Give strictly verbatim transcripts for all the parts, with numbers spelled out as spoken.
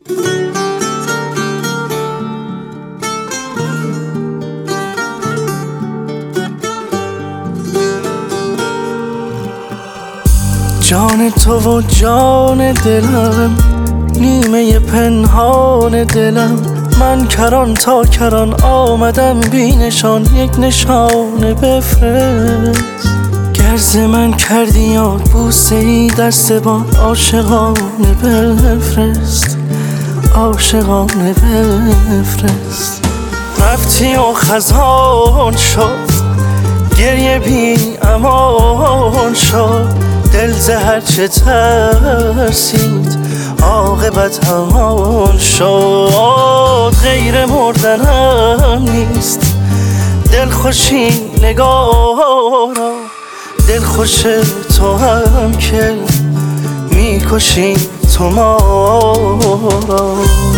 جان تو و جان دلم، نیمه پنهان دلم، من کران تا کران آمدم بی نشان، یک نشانه بفرست. گر ز من کردی یاد بوسه ای دست باد، عاشقانه بفرست، عاشقانه بفرست. رفتی و خزان شد، گریه بی امان شد، دل ز هر چه ترسید عاقبت همان شد. غیر مردنم نیست دلخوشی نگارا، دلخوش تو هم که میکشی تو ما را.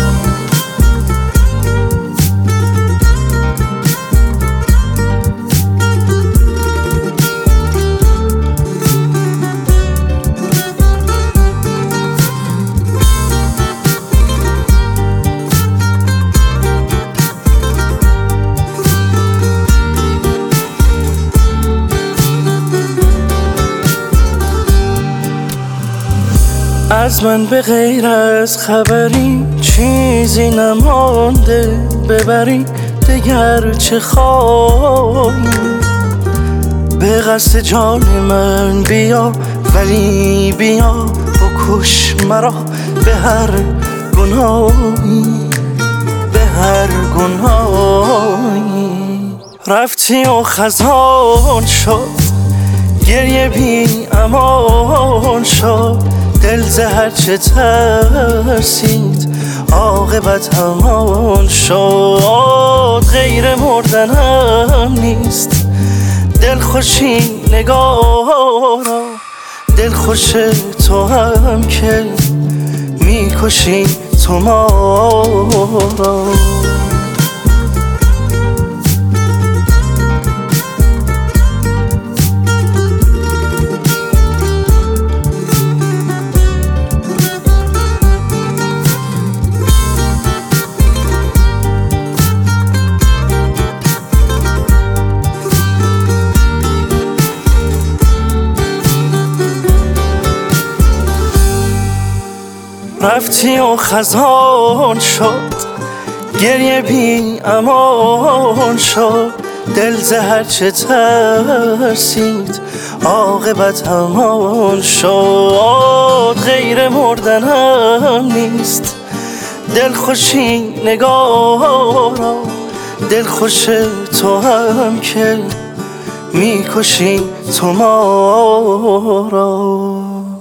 از من به غیر از خبری چیزی نمانده، ببری دگر چه خواهی؟ به قصد جان من بیا، ولی بیا بکش مرا به هر گناهی، به هر گناهی. رفتی و خزان شد، گریه بی امان شد، دل ز هر چه ترسید عاقبت همان شد. غیر مردنم نیست دلخوشی نگارا، دلخوش تو هم که میکشی تو ما را. رفتی و خزان شد، گریه بی امان شد، دل ز هر چه ترسید عاقبت همان شد. غیر مردنم نیست دلخوشی نگارا، دلخوش تو هم که میکشی تو ما را.